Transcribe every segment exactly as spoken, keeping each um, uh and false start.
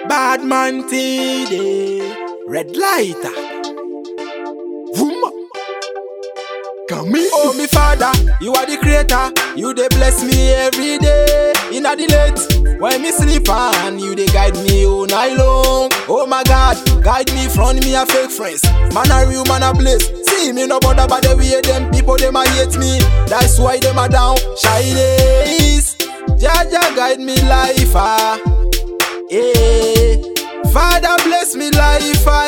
Bad man T D, red lighter. Vroom. Come in. Oh, me father, you are the creator. You dey bless me every day. Inna the late, when me sleep and you dey guide me all night long. Oh my God, guide me from me a fake friends. Man a real, man a bliss. See me no bother by the way them people them a hate me. That's why them a down. Shy days, Jaja guide me life ah. Yeah. Father bless me life ah.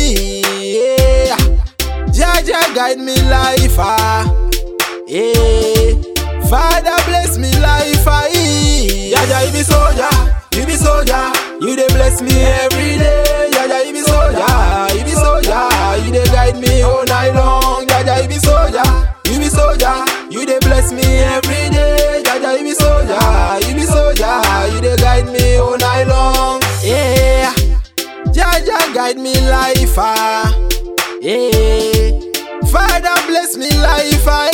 Yeah. Jaja guide me life ah. Yeah. Father bless me life ah. Jaja you be soldier, you be soldier. You dey bless me every day. Jaja you be soldier, you be soldier. You dey guide me all night long. Jaja you be soldier, you be soldier. You dey bless me every day. Jaja you be soldier, you be soldier. You dey guide me all night long. Yeah, Jaja guide me life ah. Yeah, Father bless me life ah.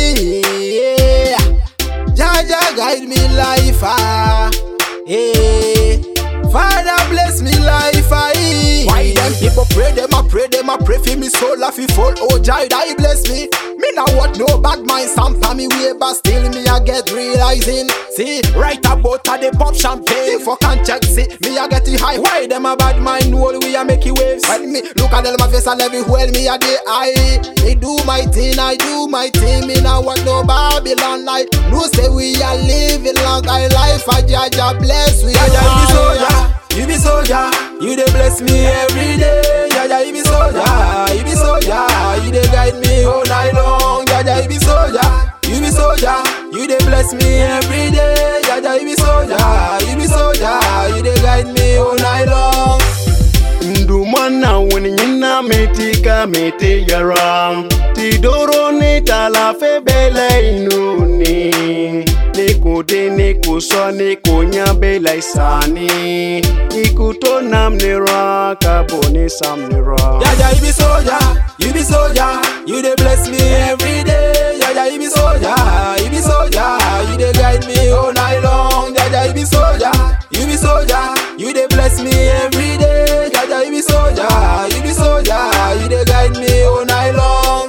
Yeah, Jaja guide me life ah. Yeah, Father bless me life ah. Why them people pray them a pray them a pray for me soul a fi fall. Oh Jaja bless me. Me now what no bad mind stamp on me way, but still me I get realizing. See, right about a the pop champagne. For can check, see, me I get it high. Why them a bad mind all we a make it waves? When me look at them my face and every well me a the eye. Me do my thing, I do my thing. Me now what no Babylon night. No say we a living long high life. A Jaja bless we. Jaja you be soldier, you be soldier. You dey bless me every day. Jaja you be soldier, you be soldier. You dey guide me all night long. Jaja you be soldier, you be soldier. You dey bless me every day. Jaja you be soldier, you be soldier. You dey guide me all night long. Ndumana wuninyina metika mete yaram. Tidoro ne talafe bele inuni. Nikude nikuso nikunya bele isani. Ikuto namnira kabone samnira. Jaja you be soldier, you be soldier. You dey bless me every day. Jaja you be soldier, you be soldier. You dey guide me all night long. Jaja you be soldier, you be soldier. You dey bless me every day. Jaja you be soldier, you be soldier. You dey guide me all night long.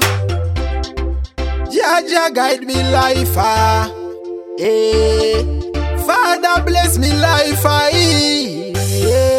Jaja guide me life ah. Eh. Father bless me life ah. Yeah.